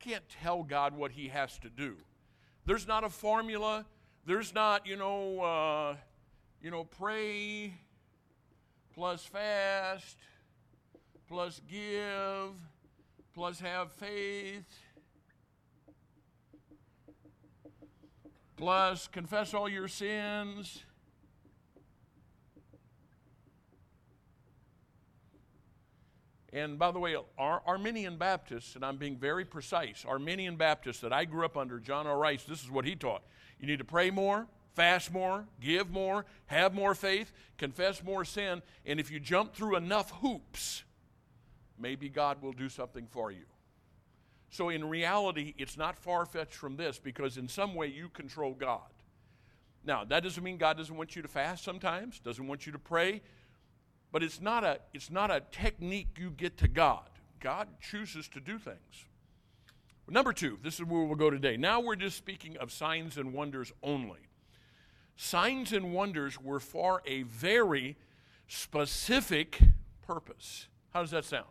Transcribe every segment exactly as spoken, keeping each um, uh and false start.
can't tell God what he has to do. There's not a formula. There's not, you know, uh, you know, pray plus fast plus give plus have faith plus confess all your sins. And by the way, our Arminian Baptists, and I'm being very precise, Arminian Baptists that I grew up under, John R. Rice, this is what he taught. You need to pray more, fast more, give more, have more faith, confess more sin, and if you jump through enough hoops, maybe God will do something for you. So in reality, it's not far-fetched from this, because in some way you control God. Now, that doesn't mean God doesn't want you to fast sometimes, doesn't want you to pray, but it's not a it's not a technique you get to God. God chooses to do things. Number two, this is where we'll go today. Now we're just speaking of signs and wonders only. Signs and wonders were for a very specific purpose. How does that sound?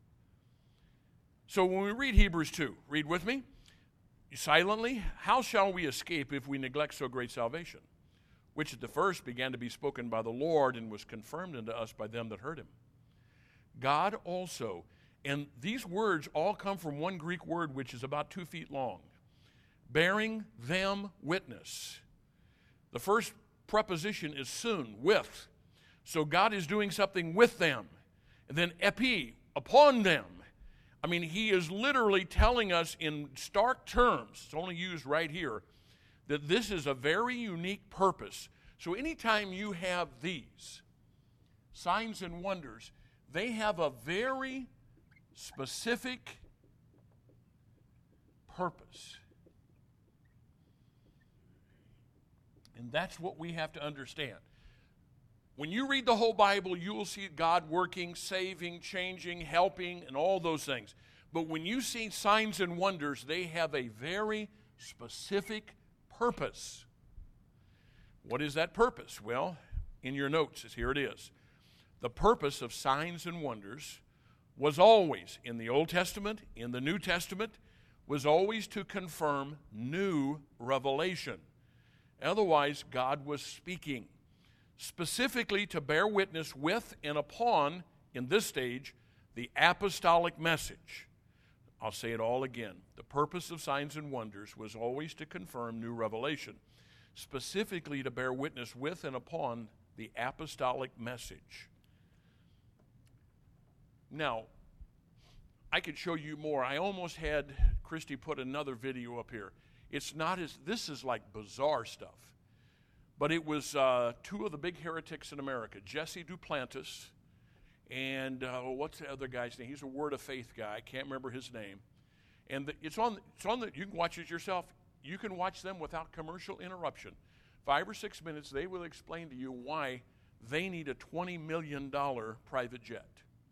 So when we read Hebrews two, read with me. Silently, how shall we escape if we neglect so great salvation, which at the first began to be spoken by the Lord and was confirmed unto us by them that heard him? God also, and these words all come from one Greek word which is about two feet long, bearing them witness. The first preposition is soon, with. So God is doing something with them. And then epi, upon them. I mean, he is literally telling us in stark terms, it's only used right here, that this is a very unique purpose. So anytime you have these signs and wonders, they have a very specific purpose. And that's what we have to understand. When you read the whole Bible, you will see God working, saving, changing, helping, and all those things. But when you see signs and wonders, they have a very specific purpose. What is that purpose? Well, in your notes, here it is. The purpose of signs and wonders was always, in the Old Testament, in the New Testament, was always to confirm new revelation. Otherwise, God was speaking, specifically to bear witness with and upon, in this stage, the apostolic message. I'll say it all again. The purpose of signs and wonders was always to confirm new revelation, specifically to bear witness with and upon the apostolic message. Now, I could show you more. I almost had Christy put another video up here. It's not as, this is like bizarre stuff. But it was uh, two of the big heretics in America, Jesse Duplantis, and uh, what's the other guy's name? He's a Word of Faith guy. I can't remember his name. And the, it's on. It's on the. You can watch it yourself. You can watch them without commercial interruption. Five or six minutes, they will explain to you why they need a twenty million dollars private jet,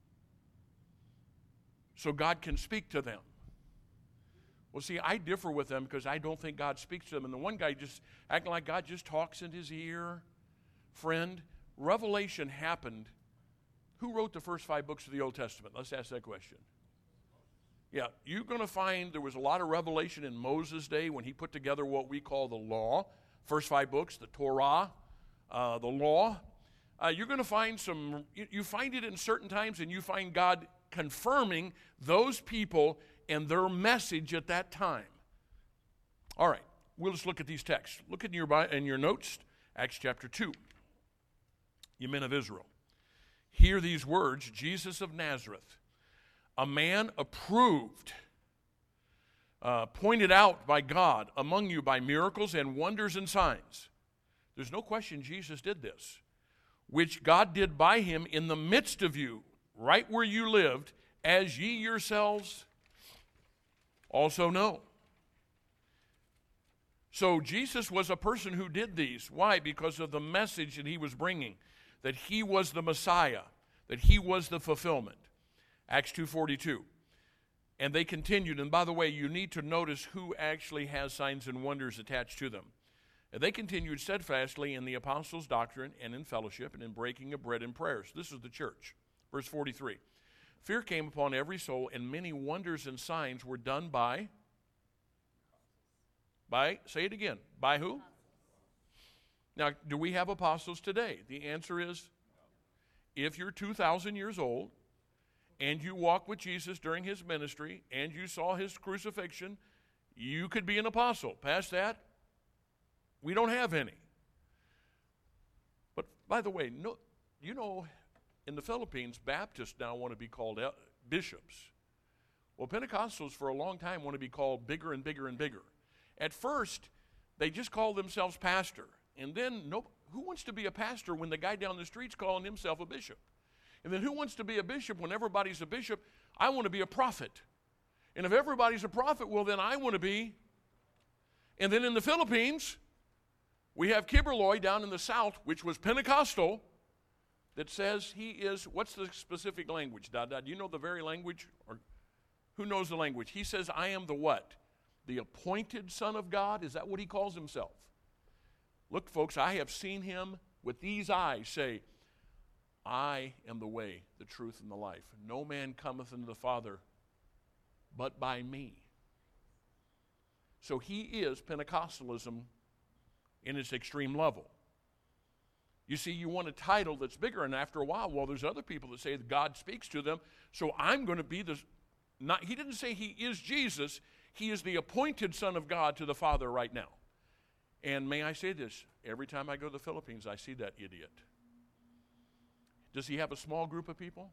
so God can speak to them. Well, see, I differ with them because I don't think God speaks to them. And the one guy just acting like God just talks in his ear. Friend, revelation happened. Who wrote the first five books of the Old Testament? Let's ask that question. Yeah, you're going to find there was a lot of revelation in Moses' day when he put together what we call the law. First five books, the Torah, uh, the law. Uh, you're going to find some, you, you find it in certain times, and you find God confirming those people and their message at that time. All right, we'll just look at these texts. Look in your, in your notes, Acts chapter two. You men of Israel, hear these words, Jesus of Nazareth, a man approved, uh, pointed out by God among you by miracles and wonders and signs. There's no question Jesus did this, which God did by him in the midst of you, right where you lived, as ye yourselves also know. So Jesus was a person who did these. Why? Because of the message that he was bringing, that he was the Messiah, that he was the fulfillment. Acts two forty-two. And they continued, and by the way, you need to notice who actually has signs and wonders attached to them. And they continued steadfastly in the apostles' doctrine and in fellowship and in breaking of bread and prayers. This is the church. Verse forty-three. Fear came upon every soul, and many wonders and signs were done by By, say it again, by who? Now, do we have apostles today? The answer is, if you're two thousand years old and you walked with Jesus during his ministry and you saw his crucifixion, you could be an apostle. Past that, we don't have any. But by the way, no, you know, in the Philippines, Baptists now want to be called bishops. Well, Pentecostals for a long time want to be called bigger and bigger and bigger. At first, they just called themselves pastor. And then, no, who wants to be a pastor when the guy down the street's calling himself a bishop? And then who wants to be a bishop when everybody's a bishop? I want to be a prophet. And if everybody's a prophet, well, then I want to be. And then in the Philippines, we have Kiberloy down in the south, which was Pentecostal, that says he is, what's the specific language? Da, da, do you know the very language? Or who knows the language? He says, I am the what? The appointed Son of God? Is that what he calls himself? Look, folks, I have seen him with these eyes say, I am the way, the truth, and the life. No man cometh unto the Father but by me. So he is Pentecostalism in its extreme level. You see, you want a title that's bigger, and after a while, well, there's other people that say that God speaks to them, so I'm going to be the, not, he didn't say he is Jesus, he is the appointed Son of God to the Father right now. And may I say this, every time I go to the Philippines, I see that idiot. Does he have a small group of people?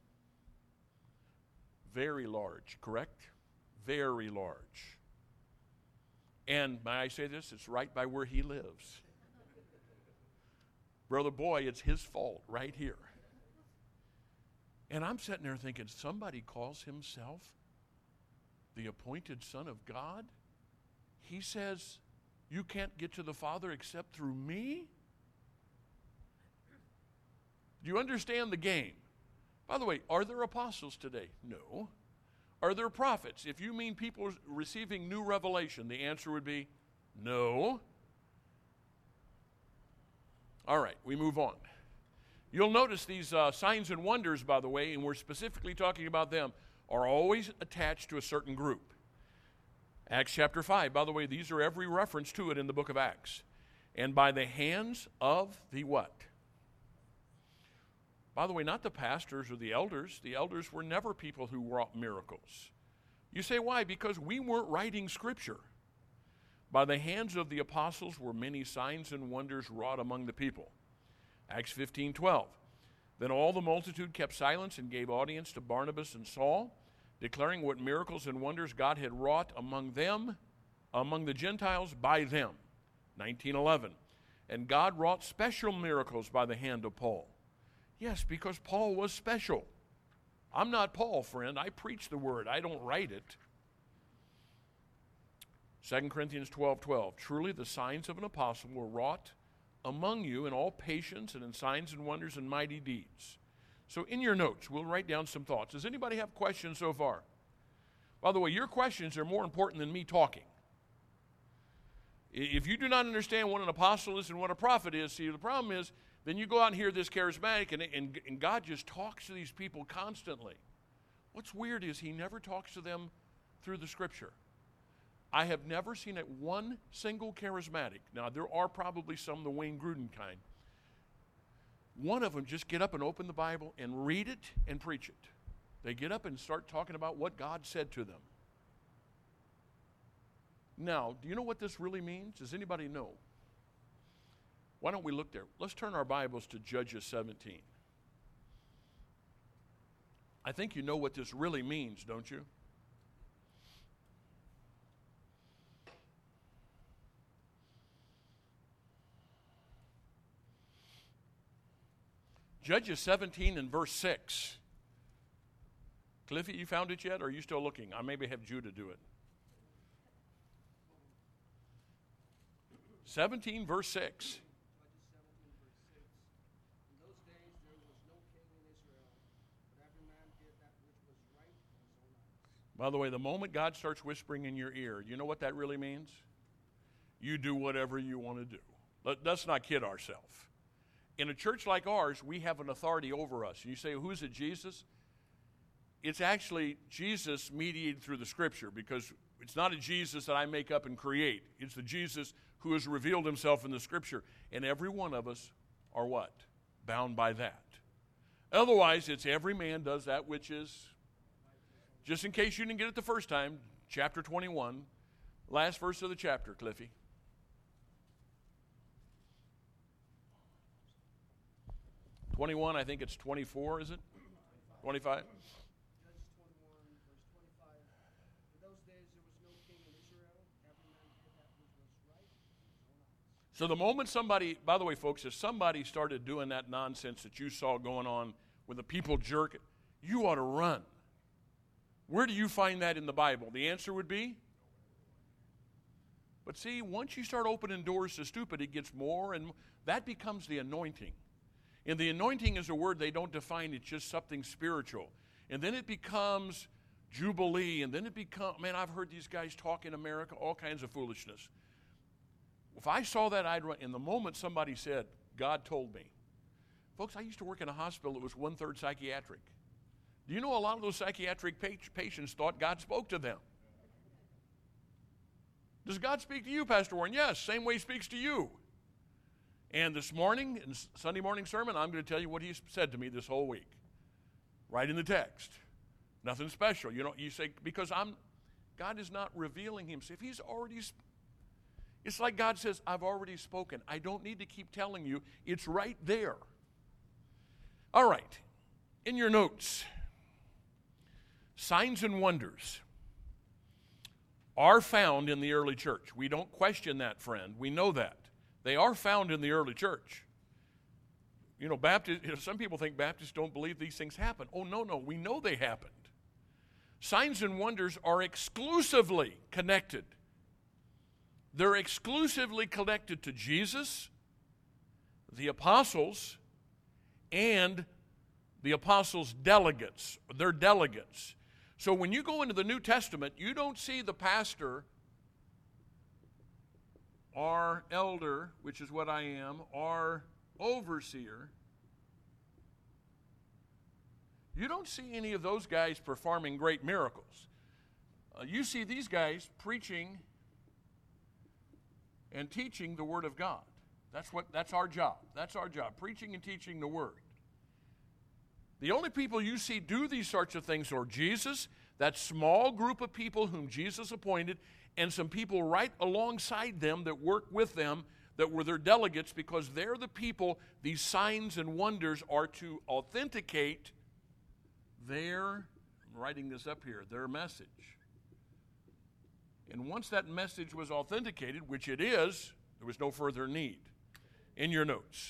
Very large, correct? Very large. And may I say this, it's right by where he lives. Brother Boy, it's his fault right here. And I'm sitting there thinking, somebody calls himself the appointed Son of God? He says, you can't get to the Father except through me? Do you understand the game? By the way, are there apostles today? No. Are there prophets? If you mean people receiving new revelation, the answer would be no. All right, we move on. You'll notice these uh, signs and wonders, by the way, and we're specifically talking about them, are always attached to a certain group. Acts chapter five, by the way, these are every reference to it in the book of Acts. And by the hands of the what? By the way, not the pastors or the elders. The elders were never people who wrought miracles. You say, why? Because we weren't writing Scripture. By the hands of the apostles were many signs and wonders wrought among the people. Acts fifteen twelve. Then all the multitude kept silence and gave audience to Barnabas and Saul, declaring what miracles and wonders God had wrought among them, among the Gentiles, by them. nineteen eleven. And God wrought special miracles by the hand of Paul. Yes, because Paul was special. I'm not Paul, friend. I preach the word. I don't write it. Second Corinthians twelve twelve. Truly the signs of an apostle were wrought among you in all patience and in signs and wonders and mighty deeds. So in your notes, we'll write down some thoughts. Does anybody have questions so far? By the way, your questions are more important than me talking. If you do not understand what an apostle is and what a prophet is, see, the problem is, then you go out and hear this charismatic, and, and, and God just talks to these people constantly. What's weird is he never talks to them through the Scripture. I have never seen it one single charismatic. Now, there are probably some, the Wayne Grudem kind. One of them just get up and open the Bible and read it and preach it. They get up and start talking about what God said to them. Now, do you know what this really means? Does anybody know? Why don't we look there? Let's turn our Bibles to Judges seventeen. I think you know what this really means, don't you? Judges seventeen and verse six. Cliffy, you found it yet, or are you still looking? I maybe have Judah do it. seventeen, verse six. By the way, the moment God starts whispering in your ear, you know what that really means? You do whatever you want to do. Let, let's not kid ourselves. In a church like ours, we have an authority over us. And you say, who's it, Jesus? It's actually Jesus mediated through the Scripture, because It's not a Jesus that I make up and create. It's the Jesus who has revealed himself in the Scripture. And every one of us are what? Bound by that. Otherwise, it's every man does that which is, just in case you didn't get it the first time, chapter twenty-one, last verse of the chapter, Cliffy. twenty-one, I think it's twenty-four, is it? twenty-five? So the moment somebody, by the way, folks, if somebody started doing that nonsense that you saw going on with the people jerking, you ought to run. Where do you find that in the Bible? The answer would be? But see, once you start opening doors to stupid, it gets more, and that becomes the anointing. And the anointing is a word they don't define. It's just something spiritual. And then it becomes jubilee, and then it becomes, man, I've heard these guys talk in America, all kinds of foolishness. If I saw that, I'd run. In the moment somebody said, God told me. Folks, I used to work in a hospital that was one-third psychiatric. Do you know a lot of those psychiatric patients thought God spoke to them? Does God speak to you, Pastor Warren? Yes, same way he speaks to you. And this morning, in Sunday morning sermon, I'm going to tell you what he said to me this whole week. Right in the text. Nothing special. You know, you say, because I'm, God is not revealing himself. If he's already spoken. It's like God says, I've already spoken. I don't need to keep telling you. It's right there. All right. In your notes, signs and wonders are found in the early church. We don't question that, friend. We know that. They are found in the early church. You know, Baptist, some people think Baptists don't believe these things happen. Oh, no, no. We know they happened. Signs and wonders are exclusively connected. They're exclusively connected to Jesus, the apostles, and the apostles' delegates. They're delegates. So when you go into the New Testament, you don't see the pastor, our elder, which is what I am, our overseer. You don't see any of those guys performing great miracles. Uh, you see these guys preaching and teaching the Word of God. That's what. That's our job. That's our job, preaching and teaching the Word. The only people you see do these sorts of things are Jesus, that small group of people whom Jesus appointed, and some people right alongside them that work with them that were their delegates, because they're the people these signs and wonders are to authenticate their, I'm writing this up here, their message. And once that message was authenticated, which it is, there was no further need. In your notes.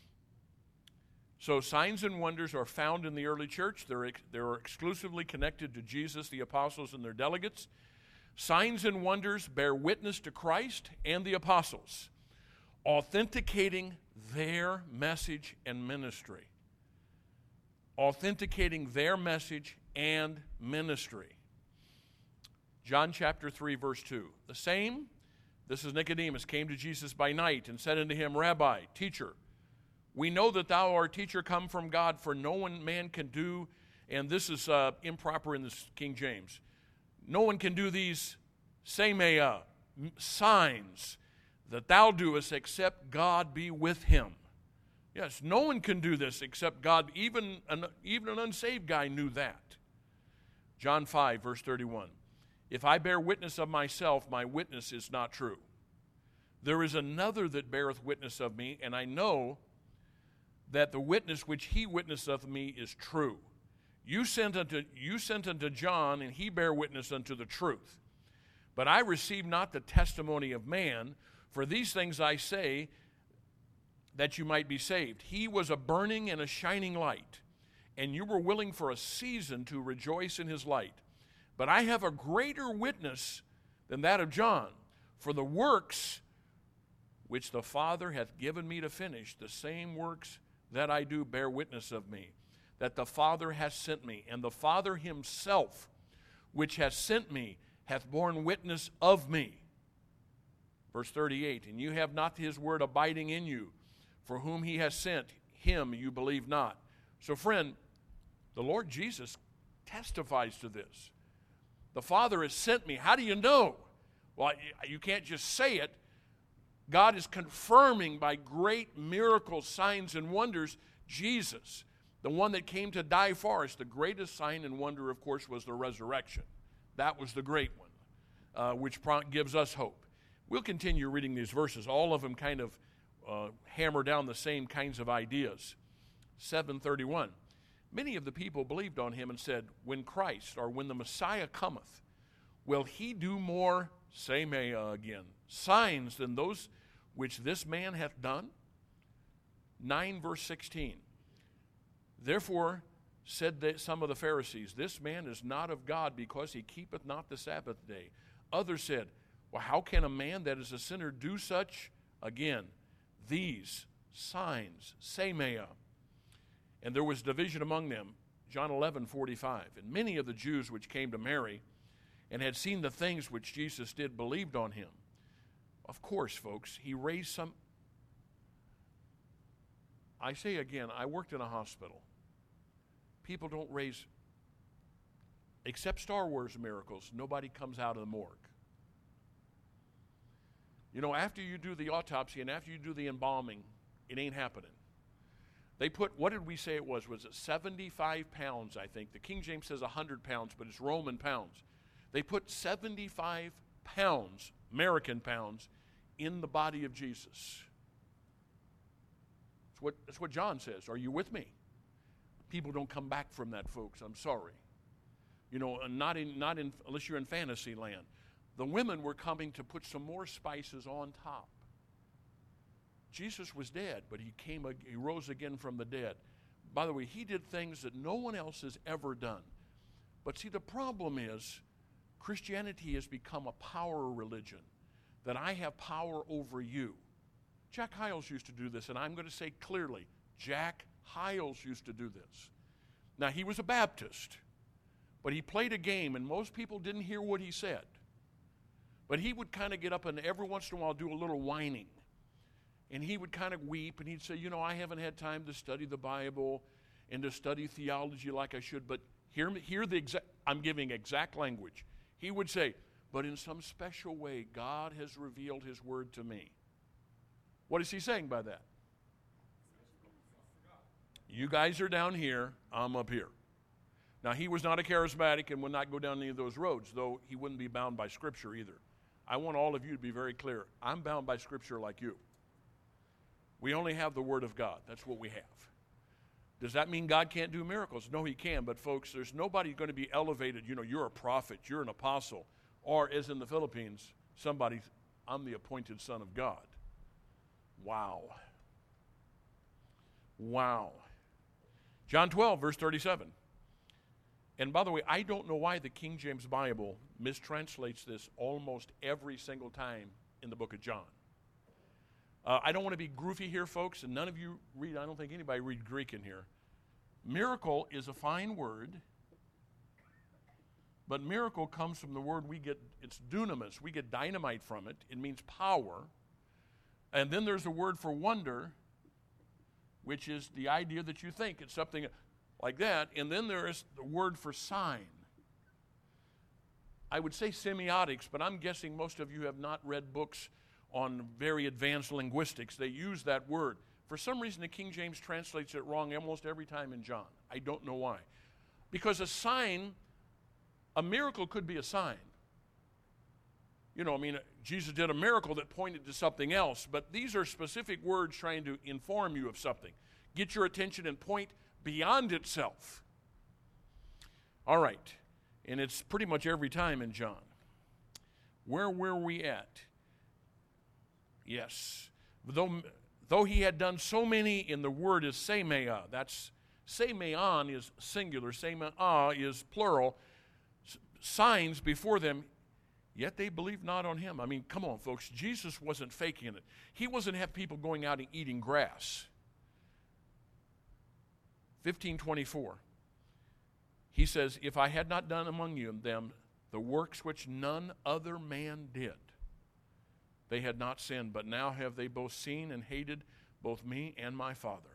So signs and wonders are found in the early church. They're, they're exclusively connected to Jesus, the apostles, and their delegates. Signs and wonders bear witness to Christ and the apostles, authenticating their message and ministry. Authenticating their message and ministry. John chapter three, verse two. The same, this is Nicodemus, came to Jesus by night and said unto him, Rabbi, teacher, we know that thou art teacher come from God, for no one man can do, and this is uh, improper in the King James, no one can do these semea, signs that thou doest except God be with him. Yes, no one can do this except God. Even an, even an unsaved guy knew that. John five, verse thirty-one. If I bear witness of myself, my witness is not true. There is another that beareth witness of me, and I know that the witness which he witnesseth of me is true. You sent unto, you sent unto John, and he bare witness unto the truth. But I receive not the testimony of man, for these things I say, that you might be saved. He was a burning and a shining light, and you were willing for a season to rejoice in his light. But I have a greater witness than that of John, for the works which the Father hath given me to finish, the same works that I do bear witness of me, that the Father hath sent me, and the Father himself, which hath sent me, hath borne witness of me. Verse thirty-eight, and you have not his word abiding in you, for whom he has sent, him you believe not. So friend, the Lord Jesus testifies to this. The Father has sent me. How do you know? Well, you can't just say it. God is confirming by great miracles, signs, and wonders, Jesus, the one that came to die for us. The greatest sign and wonder, of course, was the resurrection. That was the great one, uh, which gives us hope. We'll continue reading these verses. All of them kind of uh, hammer down the same kinds of ideas. seven thirty-one. Many of the people believed on him and said, when Christ, or when the Messiah cometh, will he do more, semea again, signs than those which this man hath done? nine verse sixteen. Therefore said they, some of the Pharisees, this man is not of God, because he keepeth not the Sabbath day. Others said, well, how can a man that is a sinner do such? Again, these signs, semea. And there was division among them. John eleven forty-five. And many of the Jews which came to Mary and had seen the things which Jesus did believed on him. Of course, folks, he raised some. I say again, I worked in a hospital. People don't raise, except Star Wars miracles, nobody comes out of the morgue. You know, after you do the autopsy and after you do the embalming, it ain't happening. They put, what did we say it was? Was it seventy-five pounds, I think? The King James says one hundred pounds, but it's Roman pounds. They put seventy-five pounds, American pounds, in the body of Jesus. That's what, that's what John says. Are you with me? People don't come back from that, folks. I'm sorry. You know, not in, not in, unless you're in fantasy land. The women were coming to put some more spices on top. Jesus was dead, but he came, he rose again from the dead. By the way, he did things that no one else has ever done. But see, the problem is Christianity has become a power religion, that I have power over you. Jack Hyles used to do this, and I'm going to say clearly, Jack Hyles used to do this. Now, he was a Baptist, but he played a game, and most people didn't hear what he said. But he would kind of get up and every once in a while do a little whining. And he would kind of weep, and he'd say, you know, I haven't had time to study the Bible and to study theology like I should, but hear me, hear the exact, I'm giving exact language. He would say, but in some special way, God has revealed his word to me. What is he saying by that? You guys are down here, I'm up here. Now, he was not a charismatic and would not go down any of those roads, though he wouldn't be bound by Scripture either. I want all of you to be very clear. I'm bound by Scripture like you. We only have the Word of God. That's what we have. Does that mean God can't do miracles? No, he can, but folks, there's nobody going to be elevated. You know, you're a prophet, you're an apostle, or as in the Philippines, somebody, I'm the appointed son of God. Wow. Wow. John twelve, verse thirty-seven. And by the way, I don't know why the King James Bible mistranslates this almost every single time in the book of John. Uh, I don't want to be groovy here, folks, and none of you read, I don't think anybody read Greek in here. Miracle is a fine word, but miracle comes from the word we get, it's dunamis. We get dynamite from it. It means power. And then there's a word for wonder, which is the idea that you think it's something like that. And then there is the word for sign. I would say semiotics, but I'm guessing most of you have not read books on very advanced linguistics. They use that word. For some reason, the King James translates it wrong almost every time in John. I don't know why. Because a sign, a miracle could be a sign. You know, I mean, Jesus did a miracle that pointed to something else, but these are specific words trying to inform you of something. Get your attention and point beyond itself. All right. And it's pretty much every time in John. Where were we at? Yes. Though, though he had done so many, in the word is semea. That's, semeon is singular. Semea is plural. S- signs before them, yet they believed not on him. I mean, come on, folks. Jesus wasn't faking it. He wasn't have people going out and eating grass. fifteen twenty-four. He says, if I had not done among you them the works which none other man did, they had not sinned, but now have they both seen and hated both me and my Father.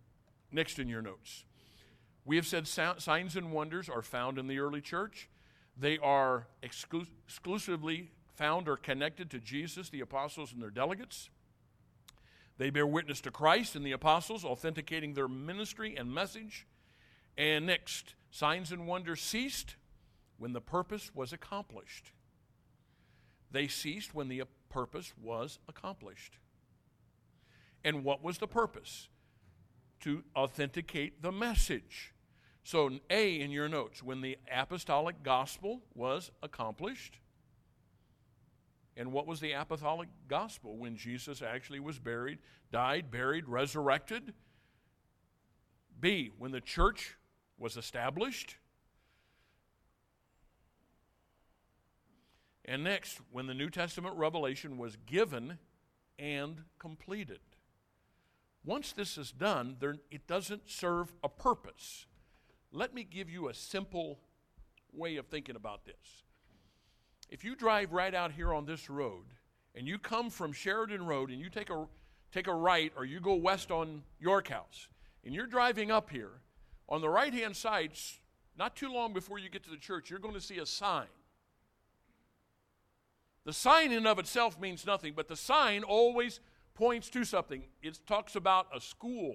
Next in your notes. We have said signs and wonders are found in the early church. They are exclu- exclusively found or connected to Jesus, the apostles, and their delegates. They bear witness to Christ and the apostles, authenticating their ministry and message. And next, signs and wonders ceased when the purpose was accomplished. They ceased when the purpose was accomplished. And what was the purpose? To authenticate the message. So, A in your notes, when the apostolic gospel was accomplished. And what was the apostolic gospel? When Jesus actually was buried, died, buried, resurrected. B, when the church was established. And next, when the New Testament revelation was given and completed. Once this is done, there, it doesn't serve a purpose. Let me give you a simple way of thinking about this. If you drive right out here on this road, and you come from Sheridan Road, and you take a, take a right, or you go west on York House, and you're driving up here, on the right-hand side, not too long before you get to the church, you're going to see a sign. The sign in and of itself means nothing, but the sign always points to something. It talks about a school.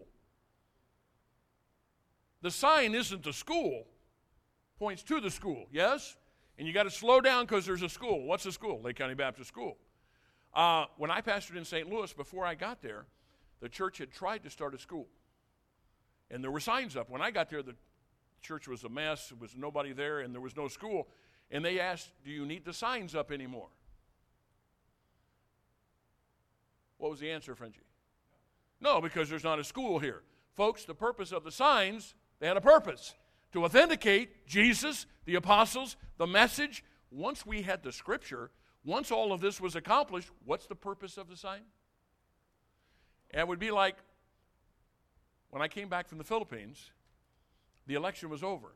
The sign isn't the school, points to the school, yes? And you got to slow down because there's a school. What's a school? Lake County Baptist School. Uh, when I pastored in Saint Louis, before I got there, the church had tried to start a school. And there were signs up. When I got there, the church was a mess. There was nobody there, and there was no school. And they asked, do you need the signs up anymore? What was the answer, Frenchie? No, because there's not a school here. Folks, the purpose of the signs, they had a purpose. To authenticate Jesus, the apostles, the message. Once we had the scripture, once all of this was accomplished, what's the purpose of the sign? It would be like when I came back from the Philippines, the election was over.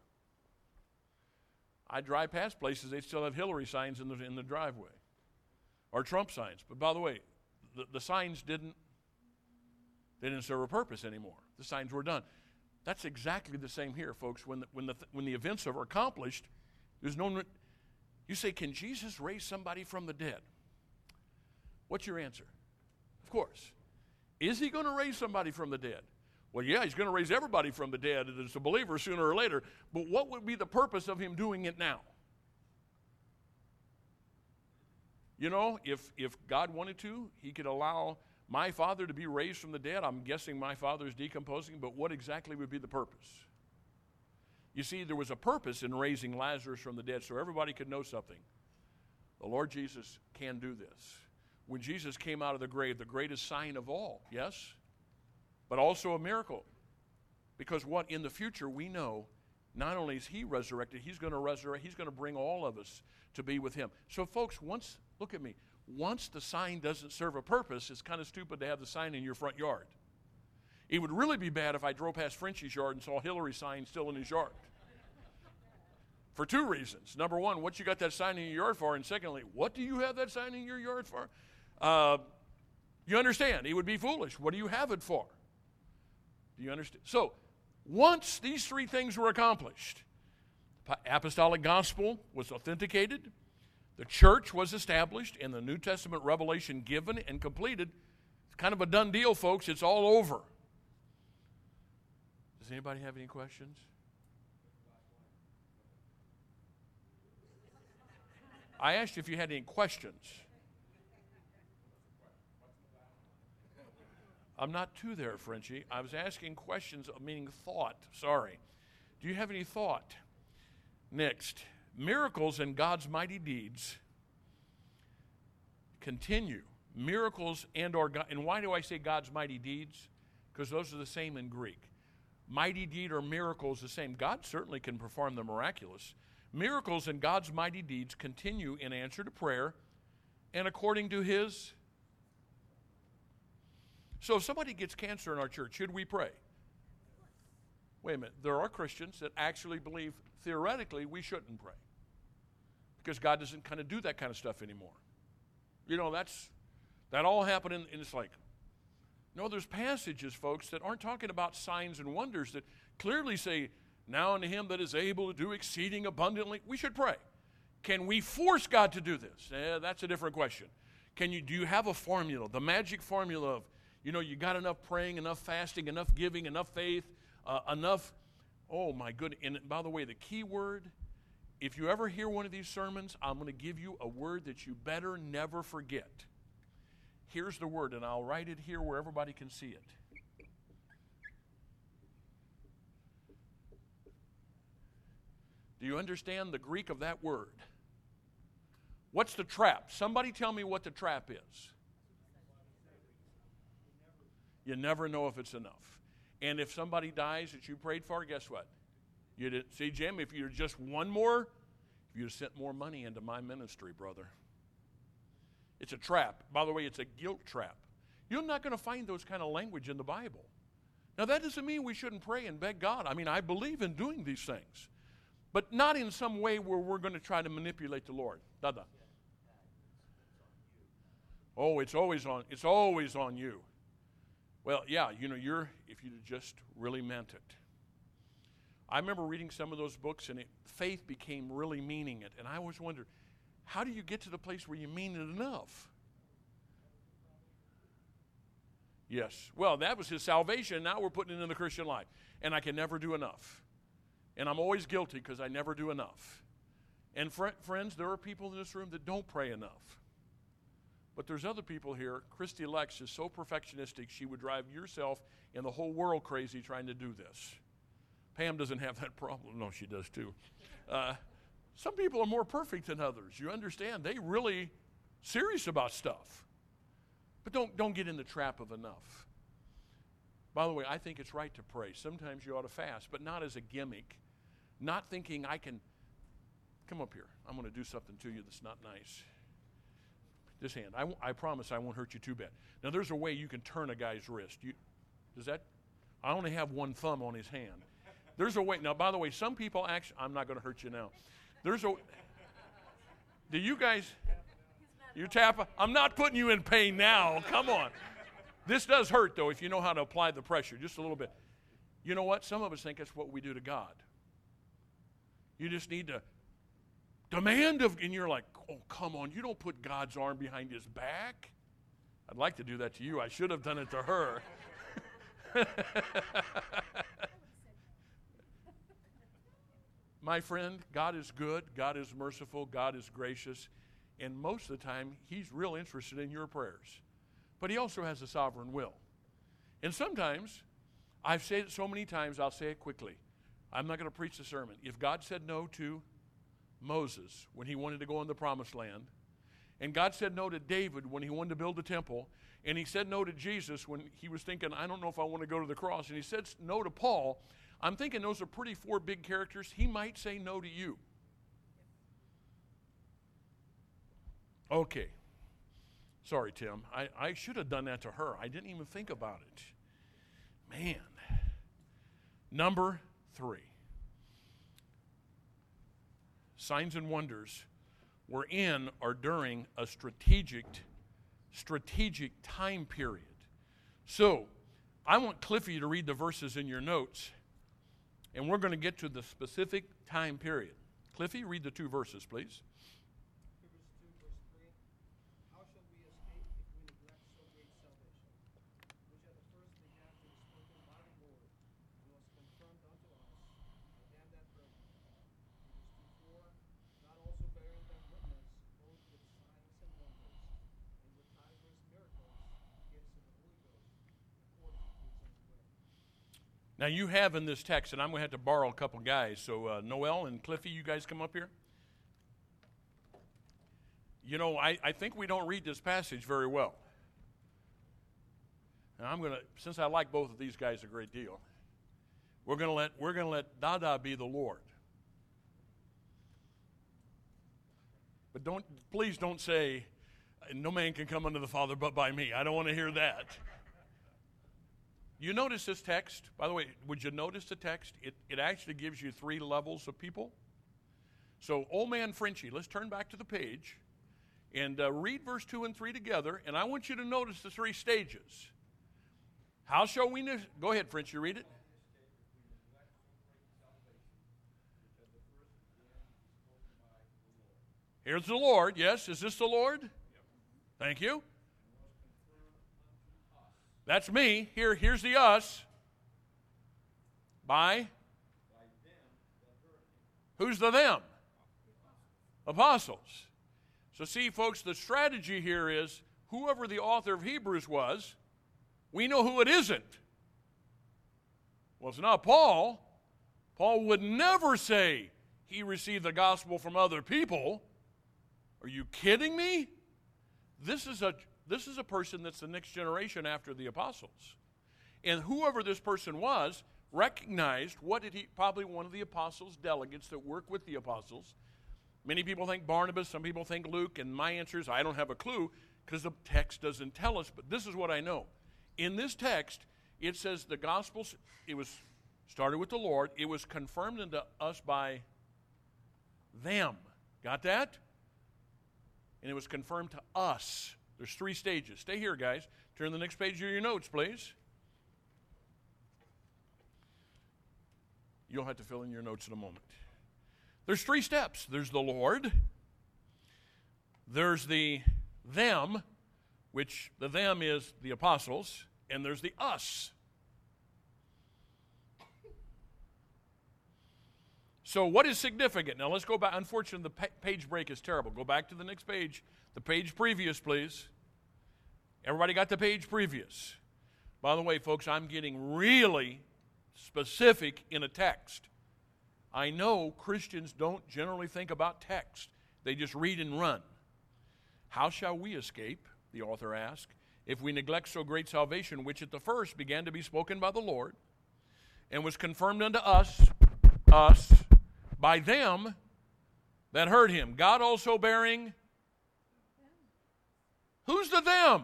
I drive past places, they still have Hillary signs in the, in the driveway, or Trump signs. But by the way, the, the signs didn't, they didn't serve a purpose anymore. The signs were done. That's exactly the same here, folks. When the, when the, when the events are accomplished, there's no, you say, can Jesus raise somebody from the dead? What's your answer? Of course. Is he going to raise somebody from the dead? Well, yeah, he's going to raise everybody from the dead as a believer sooner or later, but what would be the purpose of him doing it now? You know, if, if God wanted to, he could allow my father to be raised from the dead. I'm guessing my father is decomposing, but what exactly would be the purpose? You see, there was a purpose in raising Lazarus from the dead so everybody could know something. The Lord Jesus can do this. When Jesus came out of the grave, the greatest sign of all, yes? But also a miracle. Because what? In the future, we know not only is he resurrected, he's going to resurrect, he's going to bring all of us to be with him. So folks, once, look at me, once the sign doesn't serve a purpose, it's kind of stupid to have the sign in your front yard. It would really be bad if I drove past Frenchie's yard and saw Hillary's sign still in his yard. For two reasons. Number one, what you got that sign in your yard for? And secondly, what do you have that sign in your yard for? Uh, you understand? It would be foolish. What do you have it for? Do you understand? So, once these three things were accomplished, apostolic gospel was authenticated, the church was established, and the New Testament revelation given and completed. It's kind of a done deal, folks. It's all over. Does anybody have any questions? I asked you if you had any questions. I'm not too there, Frenchie. I was asking questions, meaning thought. Sorry. Do you have any thought? Next, miracles and God's mighty deeds continue. Miracles and or God, and why do I say God's mighty deeds? Because those are the same in Greek. Mighty deed or miracle is the same. God certainly can perform the miraculous. Miracles and God's mighty deeds continue in answer to prayer and according to his. So if somebody gets cancer in our church, should we pray? Wait a minute. There are Christians that actually believe theoretically we shouldn't pray because God doesn't kind of do that kind of stuff anymore. You know, that's that all happened in, and it's like, no, there's passages, folks, that aren't talking about signs and wonders that clearly say, now unto him that is able to do exceeding abundantly. We should pray. Can we force God to do this? Eh, that's a different question. Can you, do you have a formula, the magic formula of, you know, you got enough praying, enough fasting, enough giving, enough faith, uh, enough, oh my goodness. And by the way, the key word, if you ever hear one of these sermons, I'm going to give you a word that you better never forget. Here's the word, and I'll write it here where everybody can see it. Do you understand the Greek of that word? What's the trap? Somebody tell me what the trap is. You never know if it's enough. And if somebody dies that you prayed for, guess what? You did. See, Jim, if you're just one more, if you'd sent more money into my ministry, brother. It's a trap. By the way, it's a guilt trap. You're not going to find those kind of language in the Bible. Now, that doesn't mean we shouldn't pray and beg God. I mean, I believe in doing these things. But not in some way where we're going to try to manipulate the Lord. Dada. Oh, it's always on, it's always on you. Well, yeah, you know, you're, if you just really meant it. I remember reading some of those books, and it, faith became really meaning it. And I always wondered, how do you get to the place where you mean it enough? Yes. Well, that was his salvation. Now we're putting it in the Christian life. And I can never do enough. And I'm always guilty because I never do enough. And fr- friends, there are people in this room that don't pray enough. But there's other people here. Christy Lex is so perfectionistic, she would drive yourself and the whole world crazy trying to do this. Pam doesn't have that problem. No, she does too. Uh, some people are more perfect than others. You understand? They really serious about stuff. But don't, don't get in the trap of enough. By the way, I think it's right to pray. Sometimes you ought to fast, but not as a gimmick. Not thinking I can, come up here. I'm going to do something to you that's not nice. This hand. I, w- I promise I won't hurt you too bad. Now, there's a way you can turn a guy's wrist. You, does that? I only have one thumb on his hand. There's a way. Now, by the way, some people actually, I'm not going to hurt you now. There's a, do you guys, you tap? I'm not putting you in pain now. Come on. This does hurt, though, if you know how to apply the pressure, just a little bit. You know what? Some of us think that's what we do to God. You just need to demand of, and you're like, oh, come on, you don't put God's arm behind his back. I'd like to do that to you. I should have done it to her. My friend, God is good, God is merciful, God is gracious, and most of the time, he's real interested in your prayers. But he also has a sovereign will. And sometimes, I've said it so many times, I'll say it quickly. I'm not going to preach the sermon. If God said no to Moses when he wanted to go in the promised land, and God said no to David when he wanted to build the temple, and he said no to Jesus when he was thinking, I don't know if I want to go to the cross, and he said no to Paul, I'm thinking those are pretty four big characters. He might say no to you. Okay. Sorry, Tim. I, I should have done that to her. I didn't even think about it. Man. Number three. Signs and wonders were in or during a strategic, strategic time period. So, I want Cliffy to read the verses in your notes, and we're going to get to the specific time period. Cliffy, read the two verses, please. Hebrews two, verse three. How shall we escape if we neglect so great salvation, which at the first began to be spoken by the Lord, and was confirmed unto us by them that heard him? Hebrews two four. God also bearing them witness, both with signs and wonders, and with divers miracles, gifts of the Holy Ghost, according to his own will. Now, you have in this text, and I'm going to have to borrow a couple guys. So, uh, Noel and Cliffy, you guys come up here. You know, I, I think we don't read this passage very well. And I'm going to, since I like both of these guys a great deal, we're going to let we're going to let Dada be the Lord. But don't, please don't say, no man can come unto the Father but by me. I don't want to hear that. You notice this text? By the way, would you notice the text? It, it actually gives you three levels of people. So, old man Frenchie, let's turn back to the page and uh, read verse two and three together. And I want you to notice the three stages. How shall we know? Go ahead, Frenchie, read it. Here's the Lord. Yes, is this the Lord? Yep. Thank you. That's me. Here, here's the us. By? By them that heard him. Who's the them? Apostles. So see, folks, the strategy here is whoever the author of Hebrews was, we know who it isn't. Well, it's not Paul. Paul would never say he received the gospel from other people. Are you kidding me? This is a this is a person that's the next generation after the apostles. And whoever this person was recognized what did he probably one of the apostles' delegates that work with the apostles. Many people think Barnabas, some people think Luke, and my answer is I don't have a clue because the text doesn't tell us, but this is what I know. In this text, it says the gospel, it was started with the Lord, it was confirmed unto us by them. Got that? And it was confirmed to us. There's three stages. Stay here, guys. Turn to the next page of your notes, please. You'll have to fill in your notes in a moment. There's three steps. There's the Lord. There's the them, which the them is the apostles. And there's the us. So what is significant? Now let's go back. Unfortunately, the page break is terrible. Go back to the next page. The page previous, please. Everybody got the page previous. By the way, folks, I'm getting really specific in a text. I know Christians don't generally think about text. They just read and run. How shall we escape, the author asks, if we neglect so great salvation, which at the first began to be spoken by the Lord, and was confirmed unto us, us, by them that heard him. God also bearing, who's the them?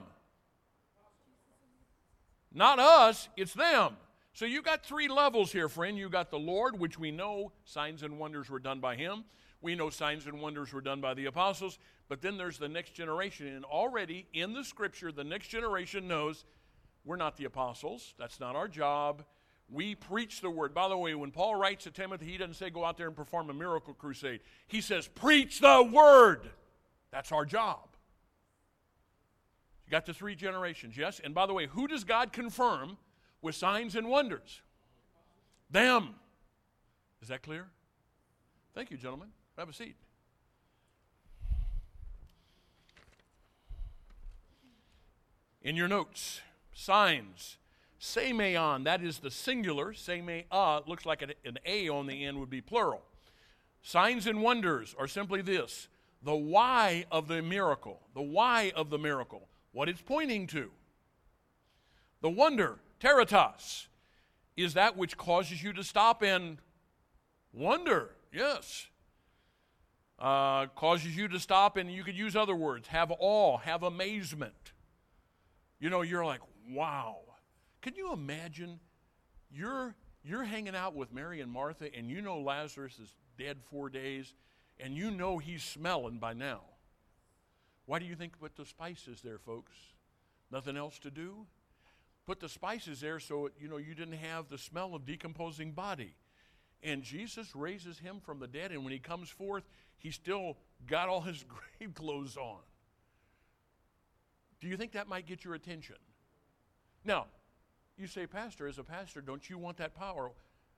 Not us, it's them. So you got three levels here, friend. You got the Lord, which we know signs and wonders were done by him. We know signs and wonders were done by the apostles. But then there's the next generation. And already in the scripture, the next generation knows we're not the apostles. That's not our job. We preach the word. By the way, when Paul writes to Timothy, he doesn't say go out there and perform a miracle crusade. He says preach the word. That's our job. You got the three generations, yes? And by the way, who does God confirm with signs and wonders? Them. Is that clear? Thank you, gentlemen. Have a seat. In your notes, signs. Semeion, that is the singular. Semea, looks like an, an A on the end would be plural. Signs and wonders are simply this. The why of the miracle. The why of the miracle. What it's pointing to. The wonder, teritas, is that which causes you to stop and wonder. Yes. Uh, causes you to stop, and you could use other words. Have awe, have amazement. You know, you're like, wow. Can you imagine you're, you're hanging out with Mary and Martha, and you know Lazarus is dead four days, and you know he's smelling by now. Why do you think put the spices there, folks? Nothing else to do? Put the spices there so, you know, you didn't have the smell of decomposing body. And Jesus raises him from the dead, and when he comes forth, he's still got all his grave clothes on. Do you think that might get your attention? Now, you say, Pastor, as a pastor, don't you want that power?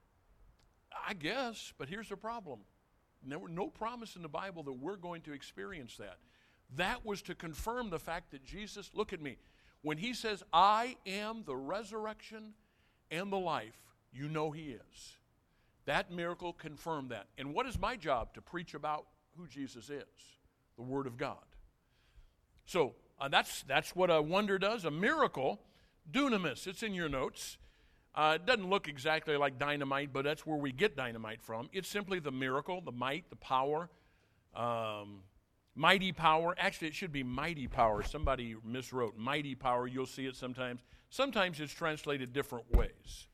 I guess, but here's the problem. No, no promise in the Bible that we're going to experience that. That was to confirm the fact that Jesus, look at me, when he says, I am the resurrection and the life, you know he is. That miracle confirmed that. And what is my job? To preach about who Jesus is, the Word of God. So uh, that's, that's what a wonder does. A miracle, dunamis, it's in your notes. Uh, it doesn't look exactly like dynamite, but that's where we get dynamite from. It's simply the miracle, the might, the power, um, mighty power. Actually, it should be mighty power. Somebody miswrote mighty power. You'll see it sometimes. Sometimes it's translated different ways.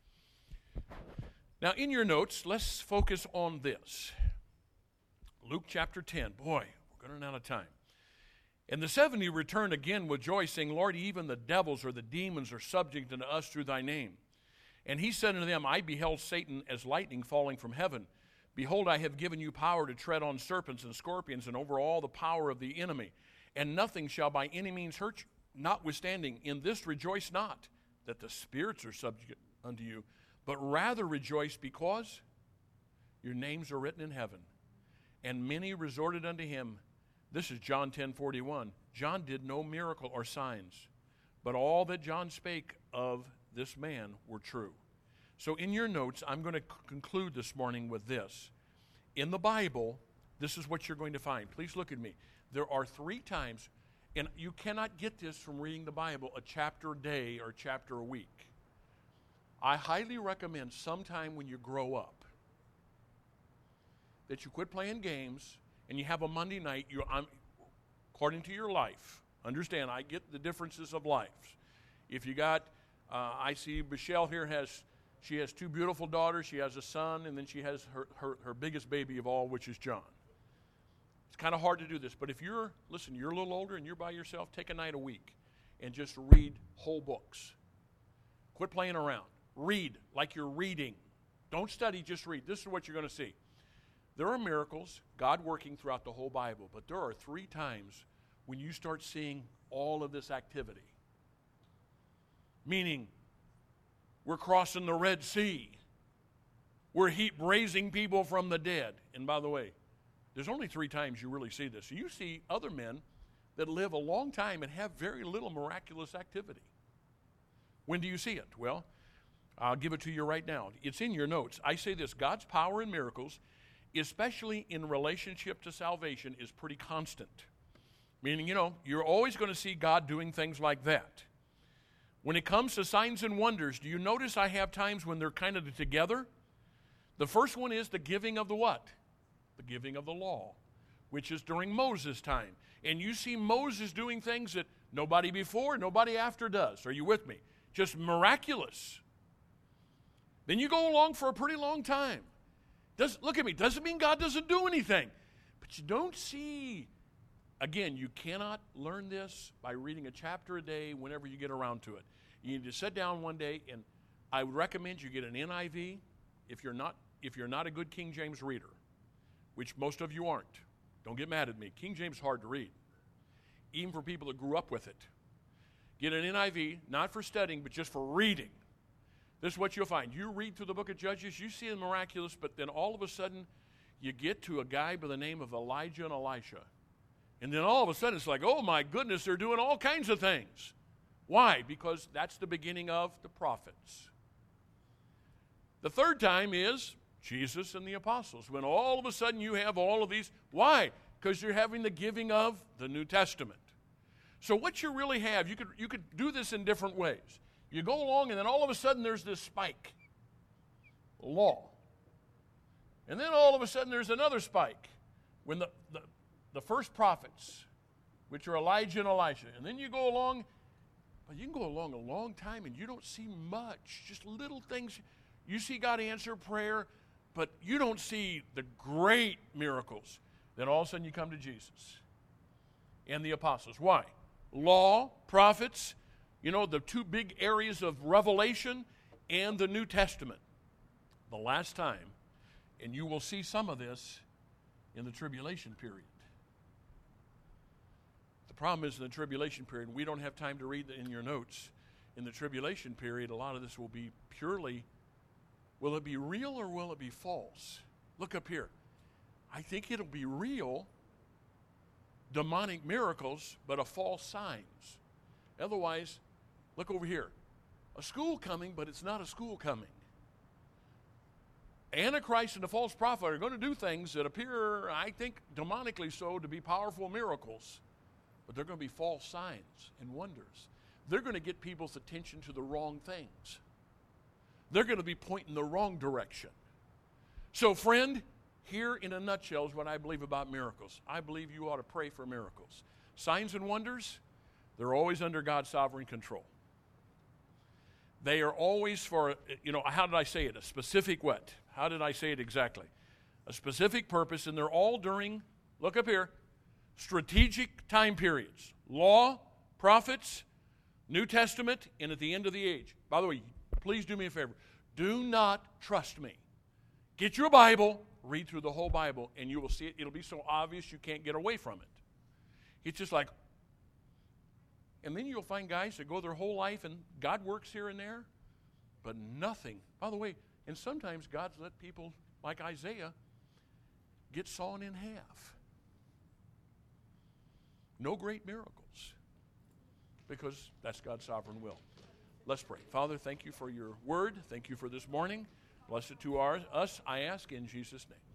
Now, in your notes, let's focus on this. Luke chapter ten. Boy, we're going to run out of time. And the seventy returned again with joy, saying, Lord, even the devils or the demons are subject unto us through thy name. And he said unto them, I beheld Satan as lightning falling from heaven. Behold, I have given you power to tread on serpents and scorpions and over all the power of the enemy, and nothing shall by any means hurt you. Notwithstanding, in this rejoice not, that the spirits are subject unto you, but rather rejoice because your names are written in heaven. And many resorted unto him. This is John ten forty-one. John did no miracle or signs, but all that John spake of this man were true. So in your notes, I'm going to c- conclude this morning with this. In the Bible, this is what you're going to find. Please look at me. There are three times, and you cannot get this from reading the Bible a chapter a day or a chapter a week. I highly recommend sometime when you grow up that you quit playing games and you have a Monday night, you, I'm, according to your life. Understand, I get the differences of life. If you got, uh, I see Michelle here has, she has two beautiful daughters, she has a son, and then she has her, her, her biggest baby of all, which is John. It's kind of hard to do this, but if you're, listen, you're a little older and you're by yourself, take a night a week and just read whole books. Quit playing around. Read like you're reading. Don't study, just read. This is what you're going to see. There are miracles, God working throughout the whole Bible, but there are three times when you start seeing all of this activity. Meaning, we're crossing the Red Sea. We're he- raising people from the dead. And by the way, there's only three times you really see this. You see other men that live a long time and have very little miraculous activity. When do you see it? Well, I'll give it to you right now. It's in your notes. I say this, God's power in miracles, especially in relationship to salvation, is pretty constant. Meaning, you know, you're always going to see God doing things like that. When it comes to signs and wonders, do you notice I have times when they're kind of together? The first one is the giving of the what? The giving of the law, which is during Moses' time. And you see Moses doing things that nobody before, nobody after does. Are you with me? Just miraculous. Then you go along for a pretty long time. Does, look at me. Doesn't mean God doesn't do anything. But you don't see. Again, you cannot learn this by reading a chapter a day whenever you get around to it. You need to sit down one day, and I would recommend you get an N I V if you're not, if you're not a good King James reader, which most of you aren't. Don't get mad at me. King James is hard to read, even for people that grew up with it. Get an N I V, not for studying, but just for reading. This is what you'll find. You read through the book of Judges, you see the miraculous, but then all of a sudden, you get to a guy by the name of Elijah and Elisha. And then all of a sudden, it's like, oh my goodness, they're doing all kinds of things. Why? Because that's the beginning of the prophets. The third time is Jesus and the apostles, when all of a sudden you have all of these. Why? Because you're having the giving of the New Testament. So what you really have, you could, you could do this in different ways. You go along, and then all of a sudden there's this spike. Law. And then all of a sudden there's another spike. When the, the, the first prophets, which are Elijah and Elisha. And then you go along, but you can go along a long time and you don't see much. Just little things. You see God answer prayer, but you don't see the great miracles. Then all of a sudden you come to Jesus and the apostles. Why? Law, prophets, you know, the two big areas of Revelation and the New Testament. The last time, and you will see some of this in the tribulation period. The problem is in the tribulation period, we don't have time to read in your notes. In the tribulation period, a lot of this will be purely, will it be real or will it be false? Look up here. I think it'll be real, demonic miracles, but a false signs. Otherwise, look over here. A school coming, but it's not a school coming. Antichrist and the false prophet are going to do things that appear, I think, demonically so, to be powerful miracles. But they're going to be false signs and wonders. They're going to get people's attention to the wrong things. They're going to be pointing the wrong direction. So, friend, here in a nutshell is what I believe about miracles. I believe you ought to pray for miracles. Signs and wonders, they're always under God's sovereign control. They are always for, you know, how did I say it? A specific what? How did I say it exactly? A specific purpose, and they're all during, look up here, strategic time periods. Law, prophets, New Testament, and at the end of the age. By the way, please do me a favor. Do not trust me. Get your Bible, Read through the whole Bible, and you will see it. It'll be so obvious you can't get away from it. It's just like, and then you'll find guys that go their whole life, and God works here and there, but nothing. By the way, and sometimes God's let people like Isaiah get sawn in half. No great miracles, because that's God's sovereign will. Let's pray. Father, thank you for your word. Thank you for this morning. Bless it to our, us, I ask in Jesus' name.